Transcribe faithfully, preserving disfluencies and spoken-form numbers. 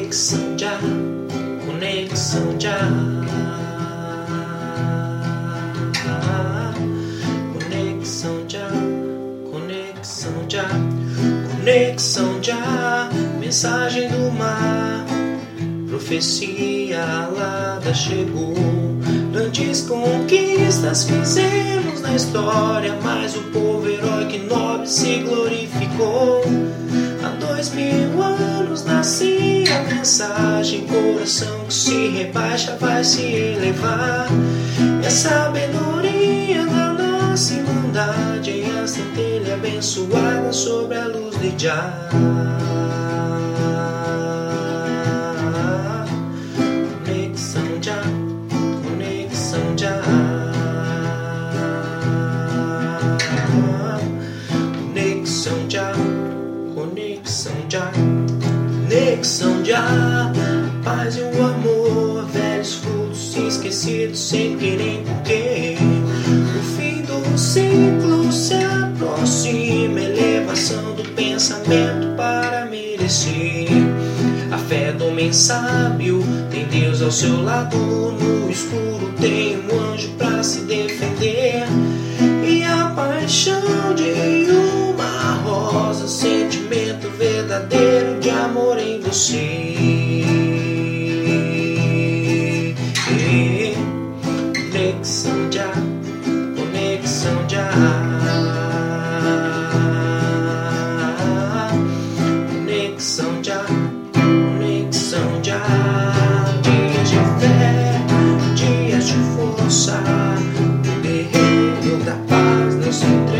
Conexão já, conexão já, conexão já, conexão já, conexão já, mensagem do mar, profecia alada chegou. Grandes conquistas fizemos na história, mas o povo heróico e nobre se glorificou. Há dois mil anos nascia a mensagem, coração que se rebaixa vai se elevar. E a sabedoria da nossa irmandade é a centelha abençoada sobre a luz de Jah. Conexão Jah, conexão Jah, conexão Jah, conexão Jah, conexão Jah, paz e o amor, velhos frutos esquecidos sem querer porquê. O fim do ciclo se aproxima, elevação do pensamento para merecer. A fé do homem sábio tem Deus ao seu lado, no escuro tem um anjo para se defender. E a paixão de uma rosa, sentimento verdadeiro de amor em você. Conexão Jah, conexão Jah, conexão Jah, conexão Jah. Dias de fé, dias de força, o guerreiro da paz não se entrega.